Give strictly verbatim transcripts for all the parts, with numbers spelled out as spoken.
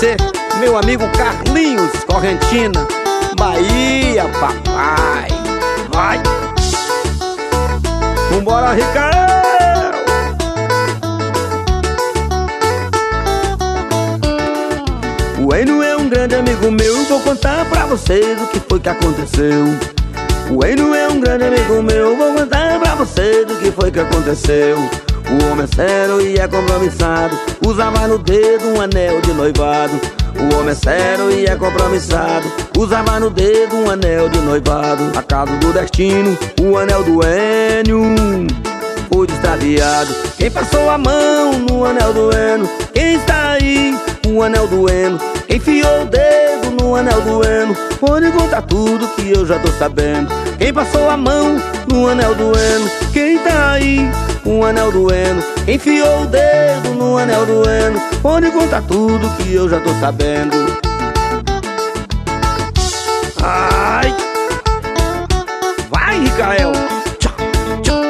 você, meu amigo Carlinhos Correntina, Bahia, papai. Vai! Vambora, Ricael! O Eno é um grande amigo meu, vou contar pra vocês o que foi que aconteceu. O Eno é um grande amigo meu, vou contar pra vocês o que foi que aconteceu. O homem é sério e é compromissado, usava no dedo um anel de noivado. O homem é sério e é compromissado, usava no dedo um anel de noivado. Acaso do destino, o anel do Eno foi extraviado. Quem passou a mão no anel do Eno? Quem está aí? O anel do Eno. Quem enfiou o dedo no anel do Eno? Pode contar tudo que eu já tô sabendo. Quem passou a mão no anel do Eno? Quem tá aí? O anel do Eno. Quem enfiou o dedo no anel do Eno? Pode contar tudo que eu já tô sabendo. Ai! Vai, Ricael! Tchau, tchau.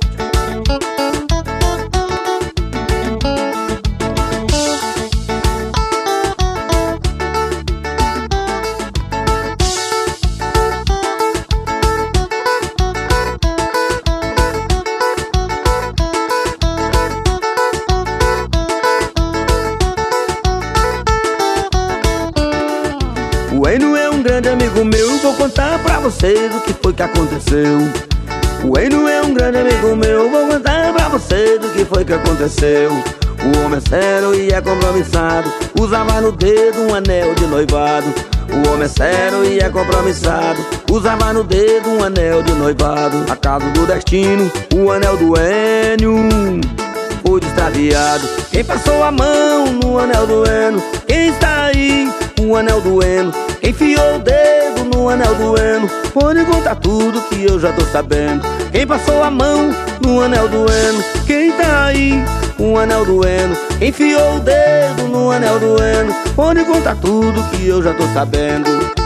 O Eno é um grande amigo meu, vou contar pra vocês o que foi que aconteceu. O Eno é um grande amigo meu, vou contar pra vocês o que foi que aconteceu. O homem é sério e é compromissado, usava no dedo um anel de noivado. O homem é sério e é compromissado, usava no dedo um anel de noivado. Acaso do destino, o anel do Eno foi extraviado. Quem passou a mão no anel do Eno? Quem está aí? O anel do Eno. Quem enfiou o dedo no anel do Eno? Pode contar tudo que eu já tô sabendo. Quem passou a mão no anel do Eno? Quem tá aí? O anel do Eno. Quem enfiou o dedo no anel do Eno? Pode contar tudo que eu já tô sabendo.